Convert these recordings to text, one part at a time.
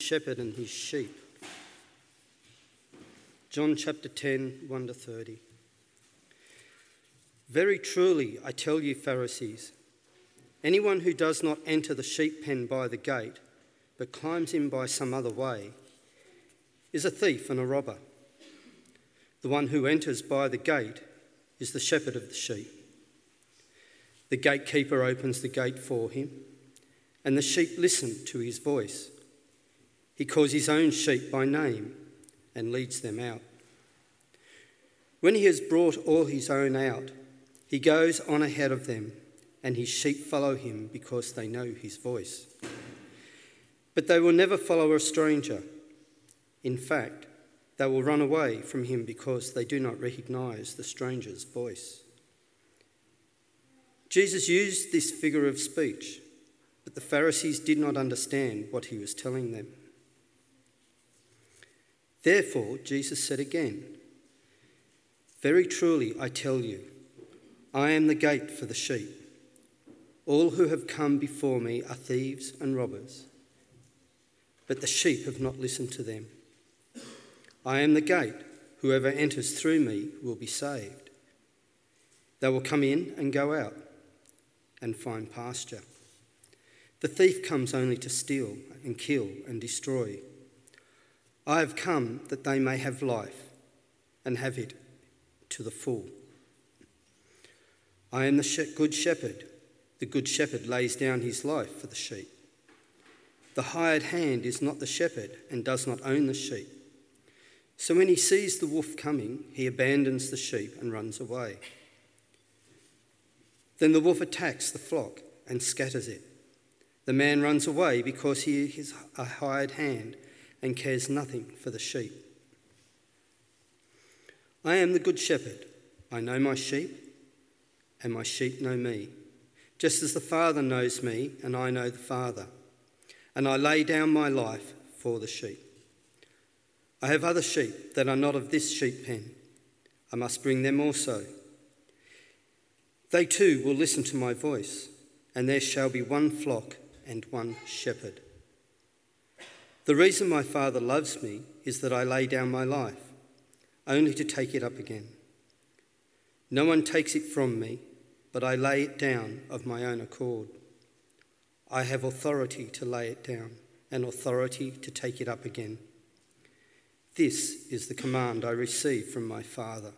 shepherd and his sheep. John chapter 10, 1-30. Very truly, I tell you, Pharisees, anyone who does not enter the sheep pen by the gate, but climbs in by some other way, is a thief and a robber. The one who enters by the gate is the shepherd of the sheep. The gatekeeper opens the gate for him, and the sheep listen to his voice. He calls his own sheep by name and leads them out. When he has brought all his own out, he goes on ahead of them, and his sheep follow him because they know his voice. But they will never follow a stranger. In fact, they will run away from him because they do not recognize the stranger's voice. Jesus used this figure of speech, but the Pharisees did not understand what he was telling them. Therefore, Jesus said again, very truly, I tell you, I am the gate for the sheep. All who have come before me are thieves and robbers, but the sheep have not listened to them. I am the gate. Whoever enters through me will be saved. They will come in and go out and find pasture. The thief comes only to steal and kill and destroy. I have come that they may have life and have it to the full. I am the good shepherd. The good shepherd lays down his life for the sheep. The hired hand is not the shepherd and does not own the sheep. So when he sees the wolf coming, he abandons the sheep and runs away. Then the wolf attacks the flock and scatters it. The man runs away because he is a hired hand and cares nothing for the sheep. I am the good shepherd. I know my sheep, and my sheep know me, just as the Father knows me, and I know the Father. And I lay down my life for the sheep. I have other sheep that are not of this sheep pen. I must bring them also. They too will listen to my voice, and there shall be one flock and one shepherd. The reason my Father loves me is that I lay down my life, only to take it up again. No one takes it from me, but I lay it down of my own accord. I have authority to lay it down and authority to take it up again. This is the command I received from my Father.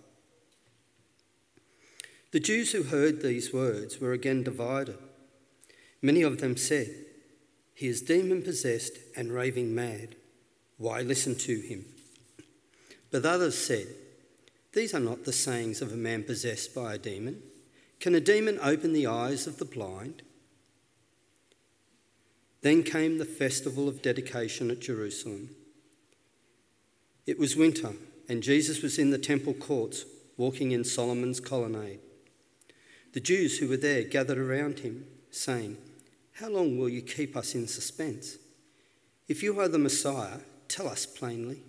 The Jews who heard these words were again divided. Many of them said, "He is demon-possessed and raving mad. Why listen to him?" But others said, "These are not the sayings of a man possessed by a demon. Can a demon open the eyes of the blind?" Then came the festival of dedication at Jerusalem. It was winter, and Jesus was in the temple courts, walking in Solomon's colonnade. The Jews who were there gathered around him, saying, "How long will you keep us in suspense? If you are the Messiah, tell us plainly."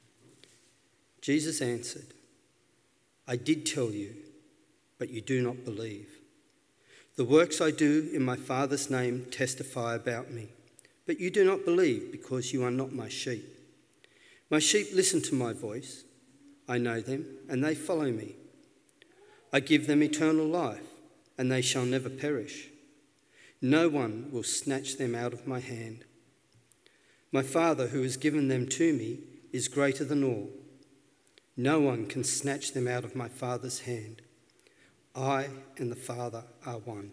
Jesus answered, "I did tell you, but you do not believe. The works I do in my Father's name testify about me, but you do not believe because you are not my sheep. My sheep listen to my voice. I know them, and they follow me. I give them eternal life, and they shall never perish. No one will snatch them out of my hand. My Father, who has given them to me, is greater than all. No one can snatch them out of my Father's hand. I and the Father are one."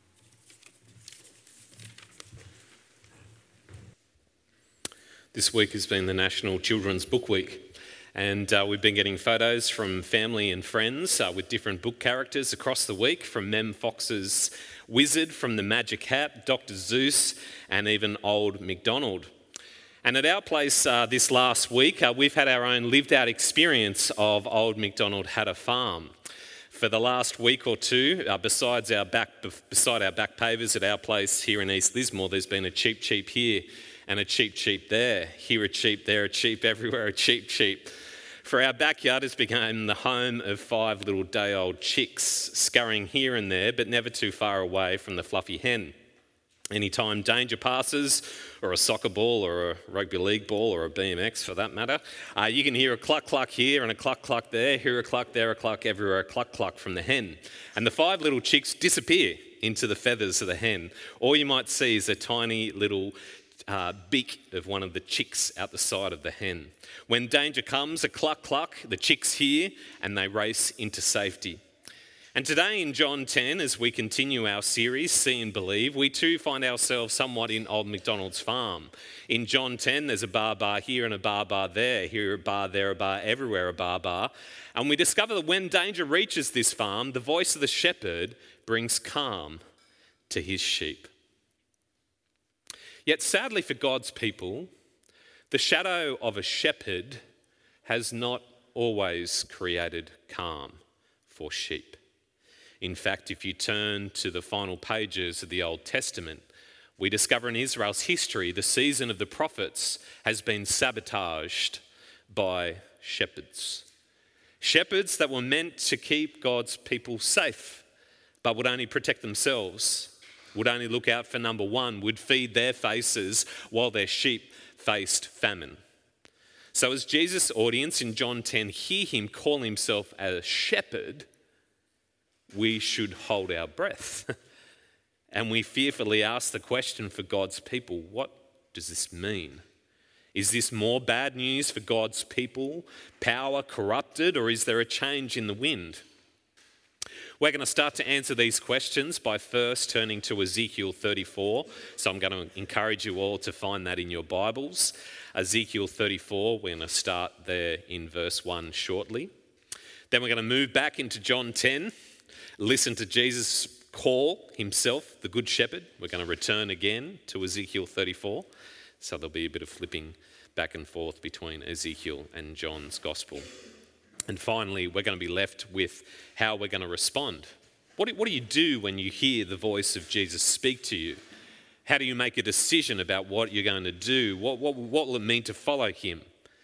This week has been the National Children's Book Week, and we've been getting photos from family and friends with different book characters across the week, from Mem Fox's Wizard, from The Magic Hat, Dr. Seuss, and even Old MacDonald. And at our place this last week, we've had our own lived out experience of Old MacDonald Had a Farm. For the last week or two, beside our back pavers at our place here in East Lismore, there's been a cheap here and a cheap there. Here a cheap, there a cheap, everywhere a cheap. For our backyard has become the home of 5 little day-old chicks, scurrying here and there, but never too far away from the fluffy hen. Anytime danger passes, or a soccer ball, or a rugby league ball, or a BMX for that matter, you can hear a cluck cluck here and a cluck cluck there, hear a cluck there, a cluck everywhere, a cluck cluck from the hen. And the 5 little chicks disappear into the feathers of the hen. All you might see is a tiny little beak of one of the chicks out the side of the hen. When danger comes, a cluck cluck, the chicks hear and they race into safety. And today in John 10, as we continue our series, See and Believe, we too find ourselves somewhat in Old MacDonald's farm. In John 10, there's a bar here and a bar there, here a bar, there a bar, everywhere a bar. And we discover that when danger reaches this farm, the voice of the shepherd brings calm to his sheep. Yet sadly for God's people, the shadow of a shepherd has not always created calm for sheep. In fact, if you turn to the final pages of the Old Testament, we discover in Israel's history the season of the prophets has been sabotaged by shepherds. Shepherds that were meant to keep God's people safe, but would only protect themselves, would only look out for number one, would feed their faces while their sheep faced famine. So as Jesus' audience in John 10 hear him call himself a shepherd, we should hold our breath. And we fearfully ask the question for God's people, what does this mean? Is this more bad news for God's people, power corrupted, or is there a change in the wind? We're going to start to answer these questions by first turning to Ezekiel 34. So I'm going to encourage you all to find that in your Bibles. Ezekiel 34, we're going to start there in verse 1 shortly. Then we're going to move back into John 10. Listen to Jesus call himself the Good Shepherd. We're going to return again to Ezekiel 34. So there'll be a bit of flipping back and forth between Ezekiel and John's Gospel. And finally, we're going to be left with how we're going to respond. What do you do when you hear the voice of Jesus speak to you? How do you make a decision about what you're going to do? What will it mean to follow him?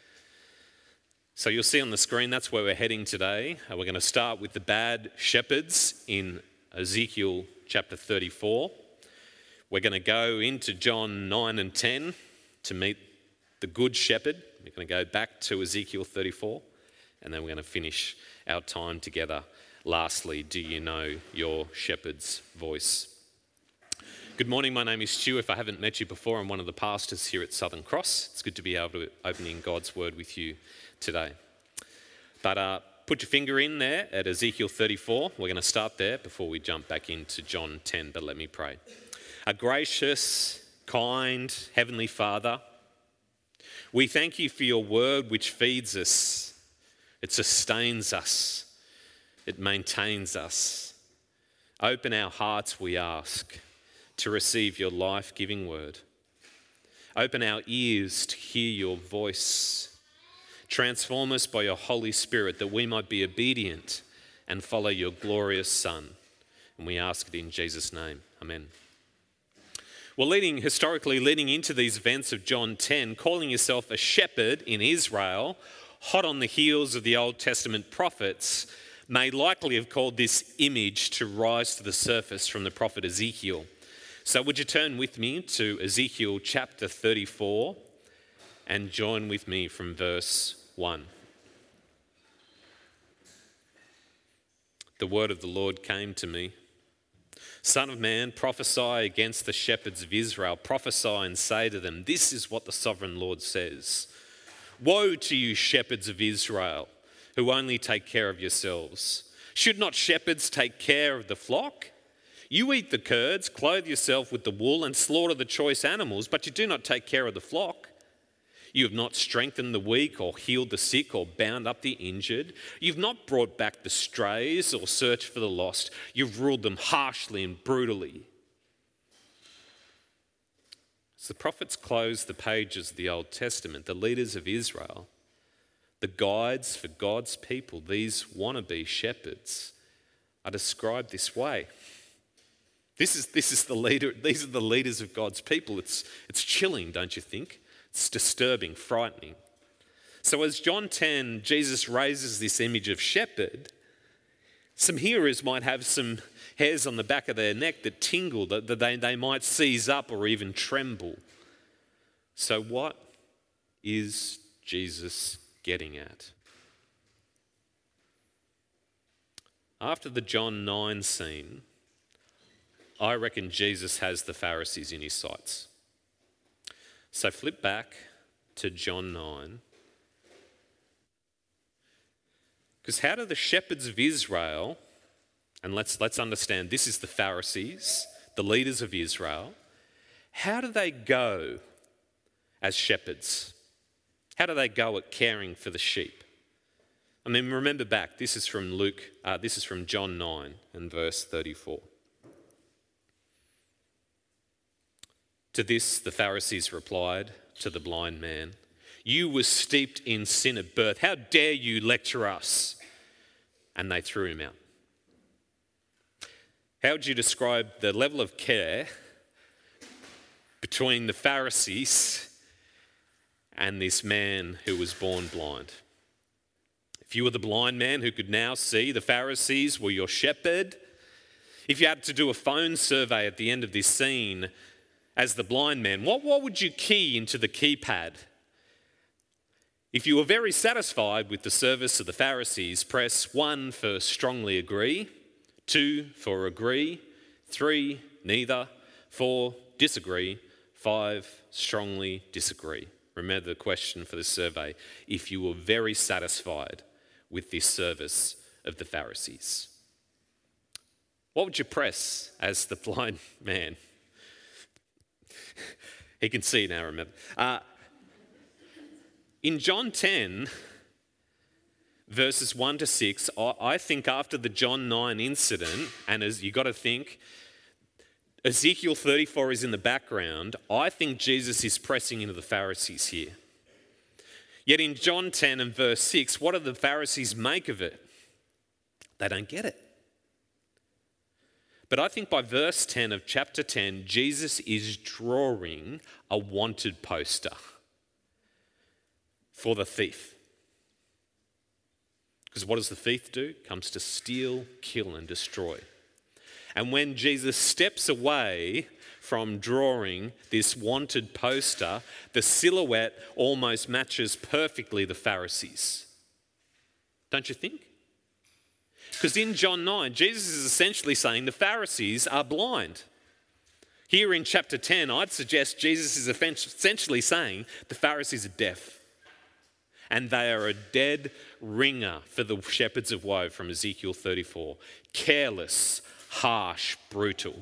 So you'll see on the screen, that's where we're heading today. We're going to start with the bad shepherds in Ezekiel chapter 34. We're going to go into John 9 and 10 to meet the good shepherd. We're going to go back to Ezekiel 34, and then we're going to finish our time together. Lastly, do you know your shepherd's voice? Good morning, my name is Stu. If I haven't met you before, I'm one of the pastors here at Southern Cross. It's good to be able to open in God's word with you today. But put your finger in there at Ezekiel 34. We're going to start there before we jump back into John 10, but let me pray. A gracious, kind, heavenly Father, we thank you for your word which feeds us, it sustains us, it maintains us. Open our hearts, we ask, to receive your life-giving word. Open our ears to hear your voice. Transform us by your Holy Spirit that we might be obedient and follow your glorious Son. And we ask it in Jesus' name. Amen. Well, historically leading into these events of John 10, calling yourself a shepherd in Israel, hot on the heels of the Old Testament prophets, may likely have called this image to rise to the surface from the prophet Ezekiel. So would you turn with me to Ezekiel chapter 34 and join with me from verse 1. The word of the Lord came to me. Son of man, prophesy against the shepherds of Israel. Prophesy and say to them, this is what the sovereign Lord says. Woe to you, shepherds of Israel, who only take care of yourselves. Should not shepherds take care of the flock? You eat the curds, clothe yourself with the wool, and slaughter the choice animals, but you do not take care of the flock. You have not strengthened the weak or healed the sick or bound up the injured. You've not brought back the strays or searched for the lost. You've ruled them harshly and brutally. As the prophets close the pages of the Old Testament, the leaders of Israel, the guides for God's people, these wannabe shepherds, are described this way. This is the leader. These are the leaders of God's people. It's chilling, don't you think? It's disturbing, frightening. So as John 10, Jesus raises this image of shepherd, Some hearers might have some hairs on the back of their neck that tingle, that they might seize up or even tremble. So what is Jesus getting at? After the John 9 scene, I reckon Jesus has the Pharisees in his sights. So flip back to John 9. Because how do the shepherds of Israel, and let's understand this is the Pharisees, the leaders of Israel, how do they go as shepherds? How do they go at caring for the sheep? I mean, remember back, this is from John 9 and verse 34. To this, the Pharisees replied to the blind man, "You were steeped in sin at birth. How dare you lecture us?" And they threw him out. How would you describe the level of care between the Pharisees and this man who was born blind? If you were the blind man who could now see, the Pharisees were your shepherd. If you had to do a phone survey at the end of this scene as the blind man, what would you key into the keypad? If you were very satisfied with the service of the Pharisees, press 1 for strongly agree, 2 for agree, 3 neither, 4 disagree, 5 strongly disagree. Remember the question for the survey: if you were very satisfied with this service of the Pharisees, what would you press as the blind man? He can see now, remember. In John 10, verses 1 to 6, I think after the John 9 incident, and as you got to think, Ezekiel 34 is in the background, I think Jesus is pressing into the Pharisees here. Yet in John 10 and verse 6, what do the Pharisees make of it? They don't get it. But I think by verse 10 of chapter 10, Jesus is drawing a wanted poster for the thief. Because what does the thief do? Comes to steal, kill, and destroy. And when Jesus steps away from drawing this wanted poster, the silhouette almost matches perfectly the Pharisees. Don't you think? Because in John 9, Jesus is essentially saying the Pharisees are blind. Here in chapter 10, I'd suggest Jesus is essentially saying the Pharisees are deaf. And they are a dead ringer for the shepherds of woe from Ezekiel 34. Careless, harsh, brutal.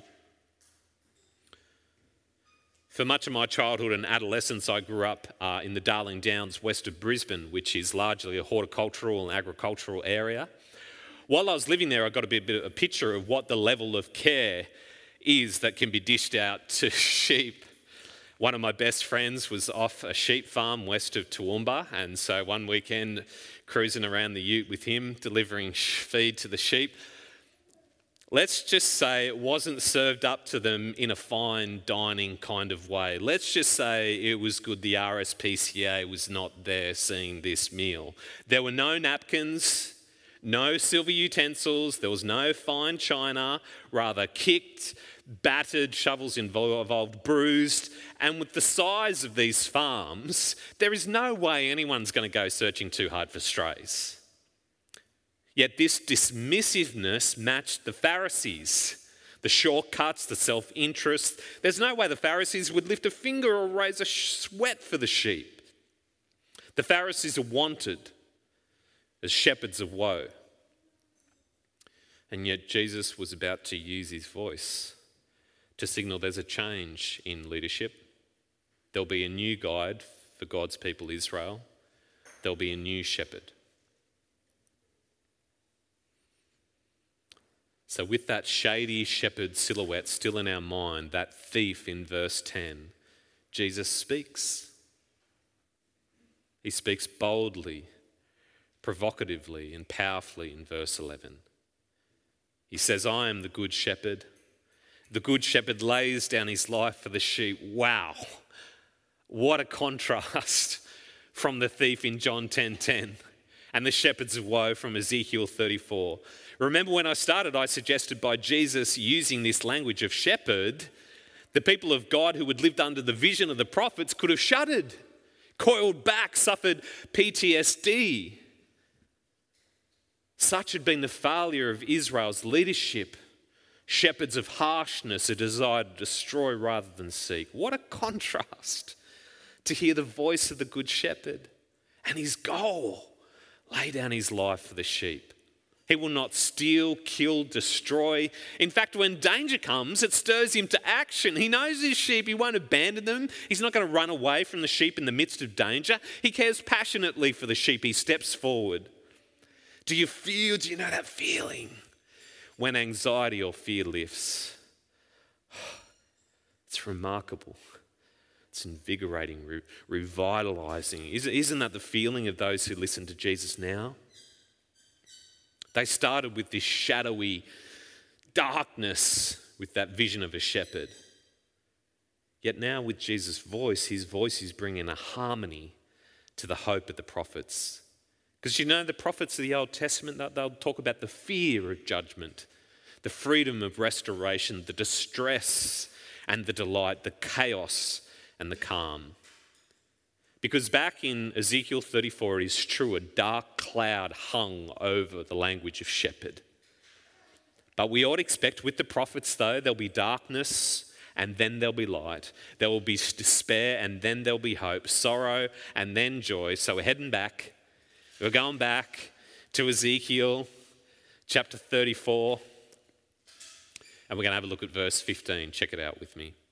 For much of my childhood and adolescence, I grew up in the Darling Downs west of Brisbane, which is largely a horticultural and agricultural area. While I was living there, I got a bit of a picture of what the level of care is that can be dished out to sheep. One of my best friends was off a sheep farm west of Toowoomba, and so one weekend cruising around the ute with him, delivering feed to the sheep. Let's just say it wasn't served up to them in a fine dining kind of way. Let's just say it was good the RSPCA was not there seeing this meal. There were no napkins, no silver utensils, there was no fine china, rather kicked, battered, shovels involved, bruised. And with the size of these farms, there is no way anyone's going to go searching too hard for strays. Yet this dismissiveness matched the Pharisees. The shortcuts, the self-interest. There's no way the Pharisees would lift a finger or raise a sweat for the sheep. The Pharisees are wanted as shepherds of woe. And yet Jesus was about to use his voice to signal there's a change in leadership. There'll be a new guide for God's people Israel. There'll be a new shepherd. So with that shady shepherd silhouette still in our mind, that thief in verse 10, Jesus speaks. He speaks boldly, provocatively, and powerfully in verse 11. He says, I am the good shepherd. The good shepherd lays down his life for the sheep. Wow, what a contrast from the thief in John 10:10. and the shepherds of woe from Ezekiel 34. Remember when I started, I suggested by Jesus using this language of shepherd, the people of God who had lived under the vision of the prophets could have shuddered, coiled back, suffered PTSD. Such had been the failure of Israel's leadership. Shepherds of harshness, a desire to destroy rather than seek. What a contrast to hear the voice of the good shepherd and his goal, lay down his life for the sheep. He will not steal, kill, destroy. In fact, when danger comes, it stirs him to action. He knows his sheep. He won't abandon them. He's not going to run away from the sheep in the midst of danger. He cares passionately for the sheep. He steps forward. Do you know that feeling when anxiety or fear lifts? It's remarkable. It's invigorating, revitalizing. Isn't that the feeling of those who listen to Jesus now? They started with this shadowy darkness with that vision of a shepherd. Yet now with Jesus' voice, his voice is bringing a harmony to the hope of the prophets. Because the prophets of the Old Testament, they'll talk about the fear of judgment, the freedom of restoration, the distress and the delight, the chaos and the calm. Because back in Ezekiel 34, it is true, a dark cloud hung over the language of shepherd. But we ought to expect with the prophets, though, there'll be darkness and then there'll be light. There will be despair and then there'll be hope, sorrow and then joy. So we're heading back. We're going back to Ezekiel chapter 34. And we're going to have a look at verse 15. Check it out with me.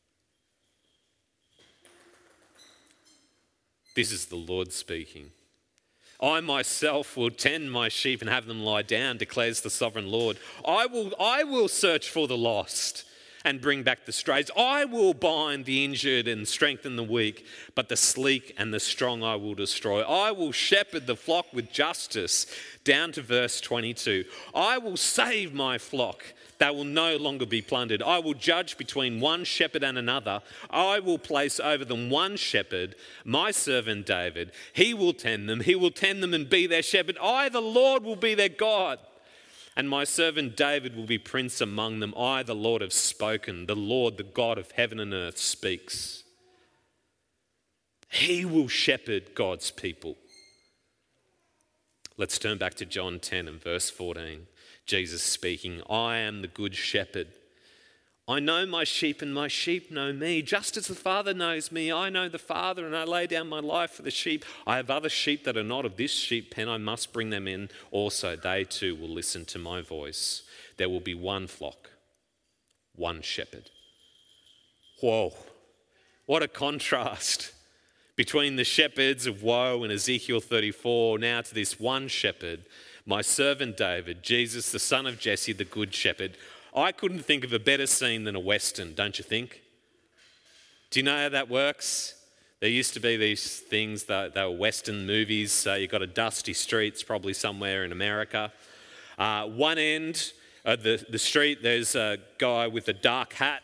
This is the Lord speaking. I myself will tend my sheep and have them lie down, declares the sovereign Lord. I will search for the lost and bring back the strays. I will bind the injured and strengthen the weak, but the sleek and the strong I will destroy. I will shepherd the flock with justice. Down to verse 22. I will save my flock. They will no longer be plundered. I will judge between one shepherd and another. I will place over them one shepherd, my servant David. He will tend them. He will tend them and be their shepherd. I, the Lord, will be their God. And my servant David will be prince among them. I, the Lord, have spoken. The Lord, the God of heaven and earth, speaks. He will shepherd God's people. Let's turn back to John 10 and verse 14. Jesus speaking, I am the good shepherd. I know my sheep and my sheep know me. Just as the Father knows me, I know the Father and I lay down my life for the sheep. I have other sheep that are not of this sheep pen. I must bring them in also. They too will listen to my voice. There will be one flock, one shepherd. Whoa, what a contrast between the shepherds of woe in Ezekiel 34 now to this one shepherd. My servant David, Jesus, the son of Jesse, the good shepherd. I couldn't think of a better scene than a Western, don't you think? Do you know how that works? There used to be these things, they were Western movies. You've got a dusty streets, probably somewhere in America. One end of the street, there's a guy with a dark hat.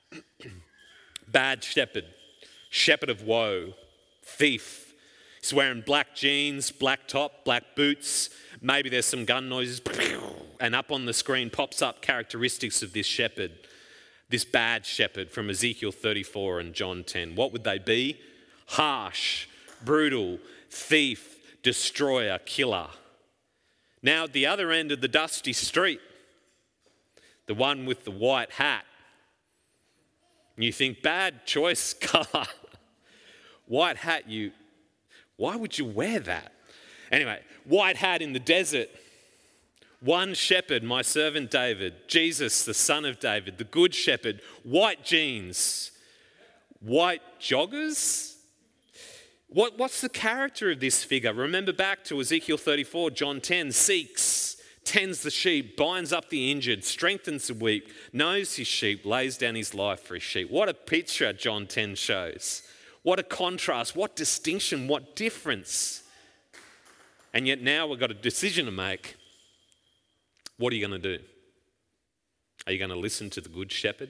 Bad shepherd, shepherd of woe, thief. He's wearing black jeans, black top, black boots. Maybe there's some gun noises. And up on the screen pops up characteristics of this shepherd, this bad shepherd from Ezekiel 34 and John 10. What would they be? Harsh, brutal, thief, destroyer, killer. Now at the other end of the dusty street, the one with the white hat. And you think, bad choice colour. White hat, why would you wear that? Anyway, white hat in the desert. One shepherd, my servant David. Jesus, the son of David, the good shepherd. White jeans. White joggers? What's the character of this figure? Remember back to Ezekiel 34, John 10. Seeks, tends the sheep, binds up the injured, strengthens the weak, knows his sheep, lays down his life for his sheep. What a picture John 10 shows. What a contrast, what distinction, what difference. And yet now we've got a decision to make. What are you going to do? Are you going to listen to the good shepherd?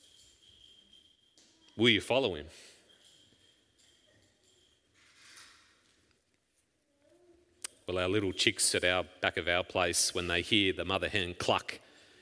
Will you follow him? Well, our little chicks at our back of our place, when they hear the mother hen cluck,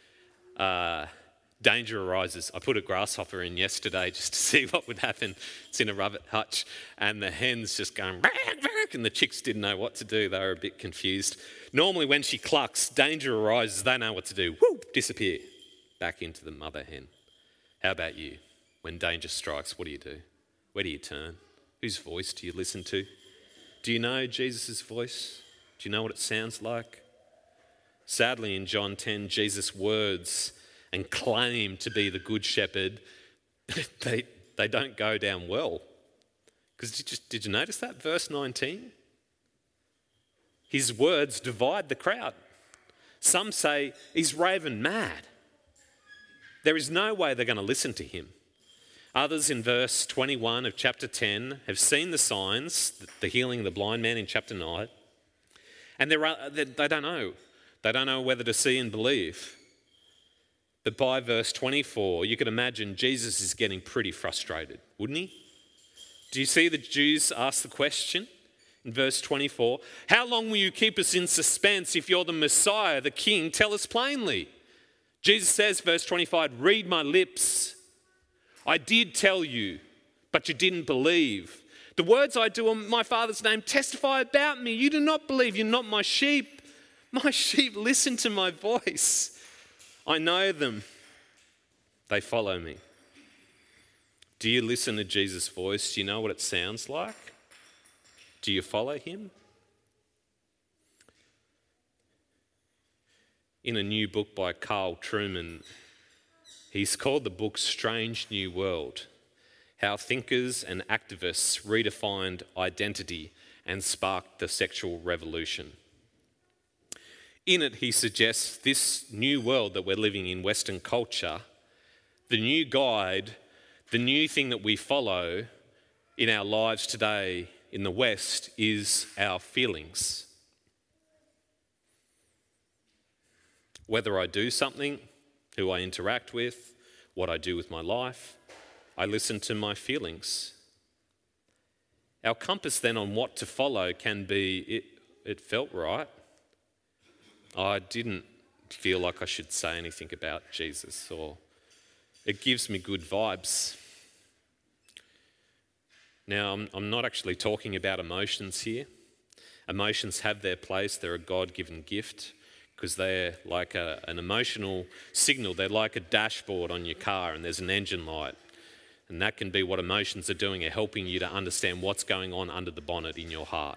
danger arises. I put a grasshopper in yesterday just to see what would happen. It's in a rabbit hutch, and the hen's just going, and the chicks didn't know what to do. They were a bit confused. Normally when she clucks, danger arises, they know what to do. Whoop, disappear back into the mother hen. How about you? When danger strikes, what do you do? Where do you turn? Whose voice do you listen to? Do you know Jesus' voice? Do you know what it sounds like? Sadly, in John 10, Jesus' words and claim to be the good shepherd, they don't go down well. Because did you notice that? Verse 19? His words divide the crowd. Some say he's raving mad. There is no way they're going to listen to him. Others in verse 21 of chapter 10 have seen the signs, the healing of the blind man in chapter 9, and they don't know. They don't know whether to see and believe. But by verse 24, you can imagine Jesus is getting pretty frustrated, wouldn't he? Do you see the Jews ask the question in verse 24? How long will you keep us in suspense? If you're the Messiah, the King, tell us plainly. Jesus says, verse 25, read my lips. I did tell you, but you didn't believe. The words I do in my Father's name testify about me. You do not believe. You're not my sheep. My sheep listen to my voice. I know them. They follow me. Do you listen to Jesus' voice? Do you know what it sounds like? Do you follow him? In a new book by Carl Trueman, he's called the book Strange New World: How Thinkers and Activists Redefined Identity and Sparked the Sexual Revolution. In it, he suggests this new world that we're living in, Western culture, the new guide, the new thing that we follow in our lives today in the West is our feelings. Whether I do something, who I interact with, what I do with my life, I listen to my feelings. Our compass then on what to follow can be, it felt right. I didn't feel like I should say anything about Jesus, or it gives me good vibes. Now, I'm not actually talking about emotions here. Emotions have their place. They're a God-given gift because they're like an emotional signal. They're like a dashboard on your car, and there's an engine light. And that can be what emotions are doing, are helping you to understand what's going on under the bonnet in your heart.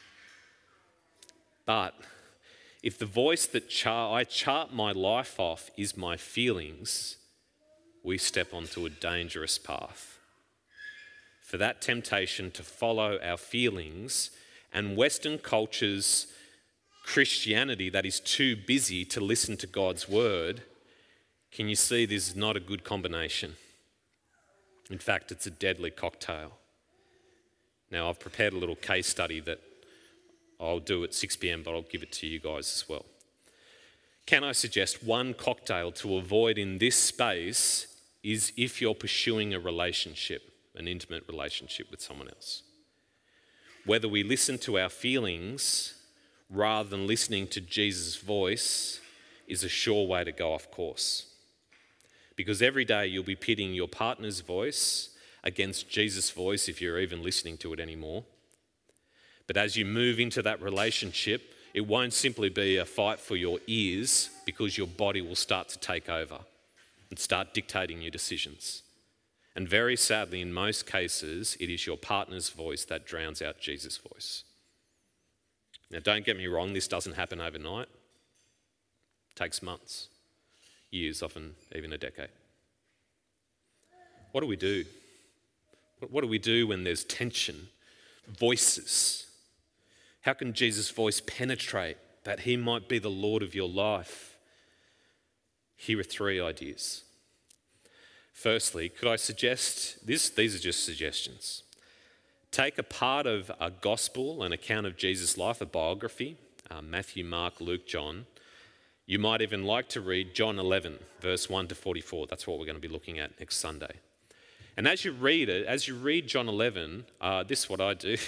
But if the voice that I chart my life off is my feelings, we step onto a dangerous path. For that temptation to follow our feelings and Western culture's Christianity that is too busy to listen to God's word, can you see this is not a good combination? In fact, it's a deadly cocktail. Now, I've prepared a little case study that I'll do at 6 p.m, but I'll give it to you guys as well. Can I suggest one cocktail to avoid in this space is if you're pursuing a relationship, an intimate relationship with someone else. Whether we listen to our feelings rather than listening to Jesus' voice is a sure way to go off course. Because every day you'll be pitting your partner's voice against Jesus' voice if you're even listening to it anymore. But as you move into that relationship, it won't simply be a fight for your ears, because your body will start to take over and start dictating your decisions. And very sadly, in most cases, it is your partner's voice that drowns out Jesus' voice. Now, don't get me wrong, this doesn't happen overnight. It takes months, years, often even a decade. What do we do? What do we do when there's tension, voices? How can Jesus' voice penetrate that he might be the Lord of your life? Here are 3 ideas. Firstly, could I suggest this? These are just suggestions. Take a part of a gospel, an account of Jesus' life, a biography, Matthew, Mark, Luke, John. You might even like to read John 11, verse 1 to 44. That's what we're going to be looking at next Sunday. And as you read it, as you read John 11, this is what I do.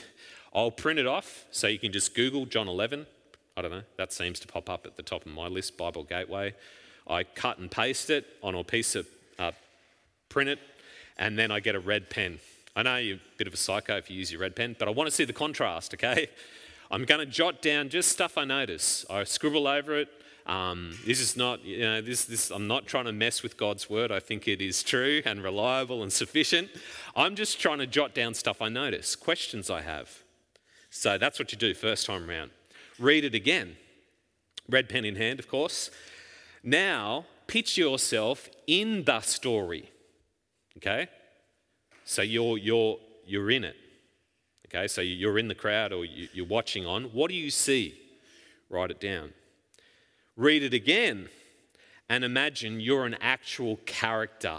I'll print it off so you can just Google John 11. I don't know, that seems to pop up at the top of my list, Bible Gateway. I cut and paste it on a piece of, print it, and then I get a red pen. I know you're a bit of a psycho if you use your red pen, but I want to see the contrast, okay? I'm going to jot down just stuff I notice. I scribble over it. This is not, I'm not trying to mess with God's word. I think it is true and reliable and sufficient. I'm just trying to jot down stuff I notice, questions I have. So that's what you do first time around. Read it again. Red pen in hand, of course. Now, picture yourself in the story, okay? So you're in it, okay? So you're in the crowd or you're watching on. What do you see? Write it down. Read it again and imagine you're an actual character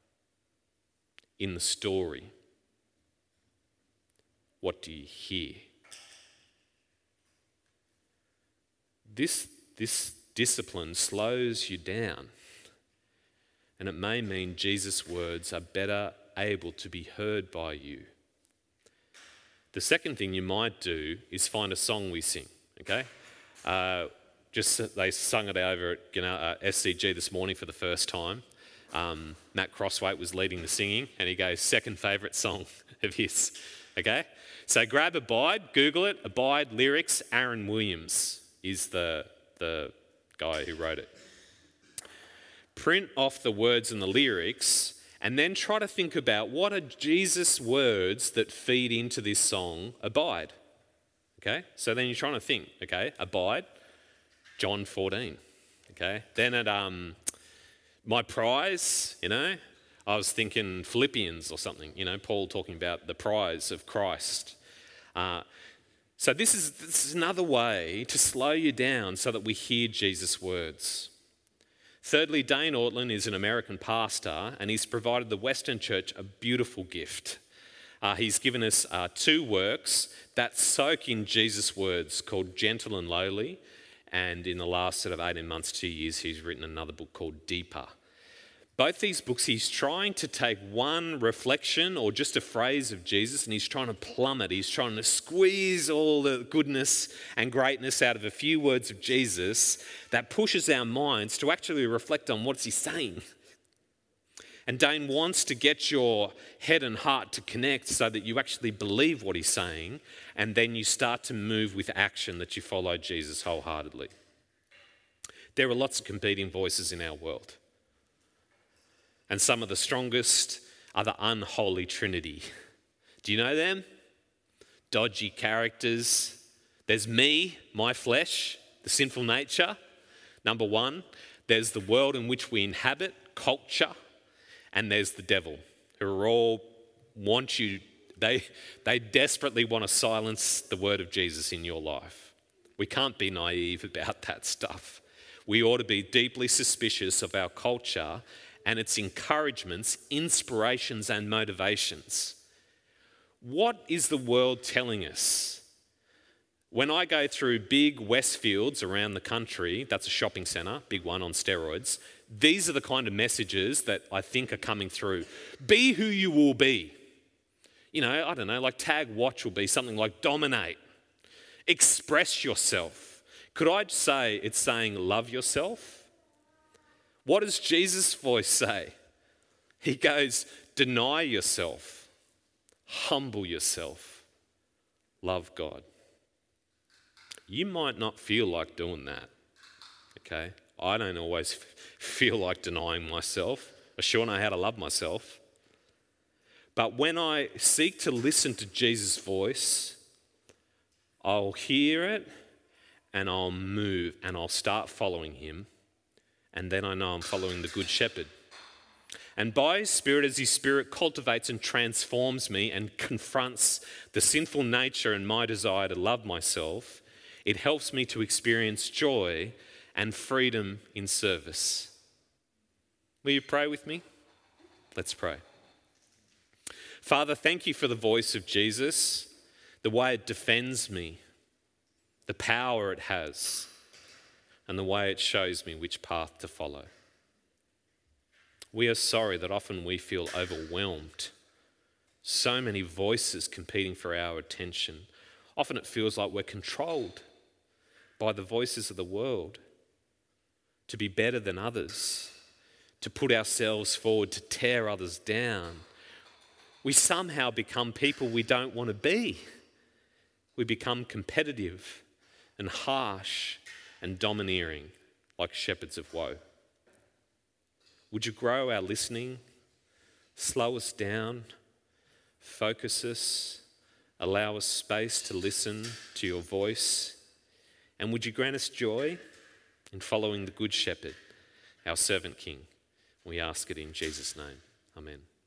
in the story. What do you hear? This discipline slows you down, and it may mean Jesus' words are better able to be heard by you. The second thing you might do is find a song we sing, okay? They sung it over at SCG this morning for the first time. Matt Crosswaite was leading the singing, and he goes, second favourite song of his, okay? So grab Abide, Google it, Abide lyrics, Aaron Williams is the guy who wrote it. Print off the words and the lyrics and then try to think about what are Jesus' words that feed into this song, Abide. Okay? So then you're trying to think, okay, Abide, John 14. Okay? Then at my prize, I was thinking Philippians or something, Paul talking about the prize of Christ. So this is another way to slow you down so that we hear Jesus' words. Thirdly, Dane Ortlund is an American pastor, and he's provided the Western Church a beautiful gift. He's given us 2 works that soak in Jesus' words called Gentle and Lowly, and in the last 18 months, 2 years, he's written another book called Deeper. Both these books, he's trying to take one reflection or just a phrase of Jesus and he's trying to plumb it. He's trying to squeeze all the goodness and greatness out of a few words of Jesus that pushes our minds to actually reflect on what's he saying. And Dane wants to get your head and heart to connect so that you actually believe what he's saying and then you start to move with action that you follow Jesus wholeheartedly. There are lots of competing voices in our world. And some of the strongest are the unholy trinity. Do you know them? Dodgy characters. There's me, my flesh, the sinful nature. Number 1. There's the world in which we inhabit, culture. And there's the devil, who are all want you, they desperately want to silence the word of Jesus in your life. We can't be naive about that stuff. We ought to be deeply suspicious of our culture and its encouragements, inspirations, and motivations. What is the world telling us? When I go through big Westfields around the country, that's a shopping centre, big one on steroids, these are the kind of messages that I think are coming through. Be who you will be. I don't know, like tag watch will be something like dominate. Express yourself. Could I say it's saying love yourself? What does Jesus' voice say? He goes, deny yourself, humble yourself, love God. You might not feel like doing that, okay? I don't always feel like denying myself. I sure know how to love myself. But when I seek to listen to Jesus' voice, I'll hear it and I'll move and I'll start following him. And then I know I'm following the Good Shepherd. And by his Spirit, as his Spirit cultivates and transforms me and confronts the sinful nature and my desire to love myself, it helps me to experience joy and freedom in service. Will you pray with me? Let's pray. Father, thank you for the voice of Jesus, the way it defends me, the power it has, and the way it shows me which path to follow. We are sorry that often we feel overwhelmed. So many voices competing for our attention, Often it feels like we're controlled by the voices of the world to be better than others, to put ourselves forward, to tear others down. We somehow become people we don't want to be. We become competitive and harsh and domineering, like shepherds of woe. Would you grow our listening, slow us down, focus us, allow us space to listen to your voice? And would you grant us joy in following the Good Shepherd, our servant King? We ask it in Jesus' name. Amen.